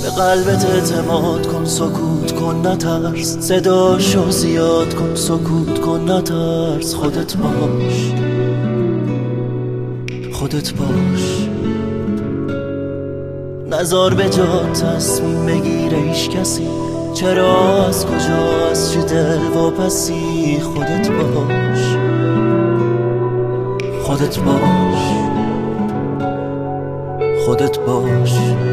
قلبت اعتماد کن، سکوت کن نترس، صداشو زیاد کن، سکوت کن نترس. خودت باش، خودت باش، نزار به جا تصمیم بگیره هیچ کسی. چرا، از کجا، از چی دل واپسی؟ خودت باش، خودت باش، خودت باش.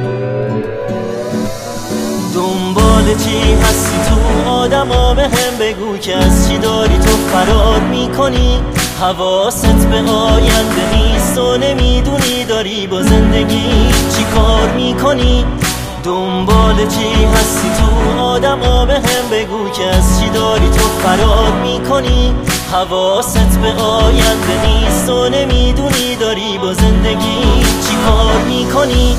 دنبال چی هستی تو آدما؟ به هم بگو که از چی داری تو فرار میکنی؟ حواست به آینده نیست و نمیدونی داری با زندگی چی کار میکنی. دنبال چی هستی تو آدما؟ به هم بگو که از چی داری تو فرار میکنی؟ حواست به آینده نیست و نمیدونی داری با زندگی چی کار میکنی.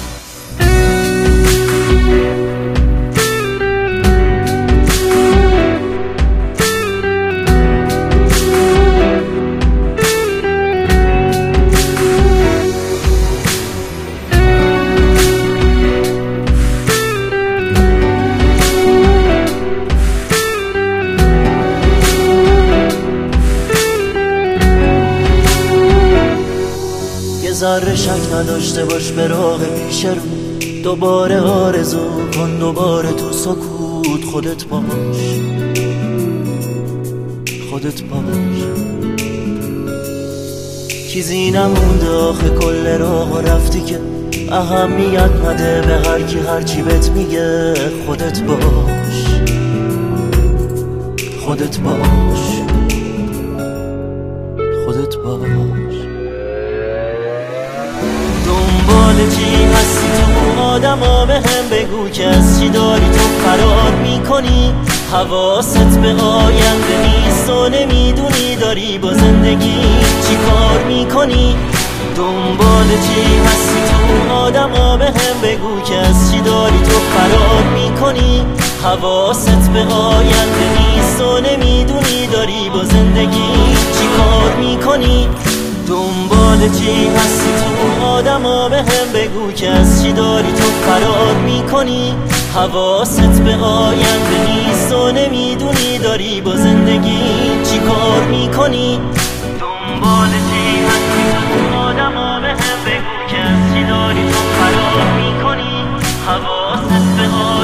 ذره شک نداشته باش به راه پیش رو، دوباره آرزو کن، دوباره تو سکوت. خودت باش، خودت باش، چیزی نمونده آخه کل راه رفتی که اهمیت نده به هر کی هر چی بهت میگه. خودت باش، خودت باش، خودت باش. دنبال چی هستی تو آدما؟ به هم بگو که از چی داری تو فرار میکنی؟ حواست به آینده نیست و نمیدونی داری با زندگی چی کار میکنی. دنبال چی هستی تو آدما؟ به هم بگو که از چی داری تو فرار میکنی؟ حواست به آینده نیست و نمیدونی داری با زندگی چی کار میکنی. دنبال چی هستی تو آدما؟ به هم بگو که از چی داری تو فرار میکنی؟ حواست به آینده نیست و نمیدونی داری با زندگی چی کار میکنی. دنبال چی هستی تو آدما؟ به هم بگو که از چی داری تو فرار میکنی؟ حواست به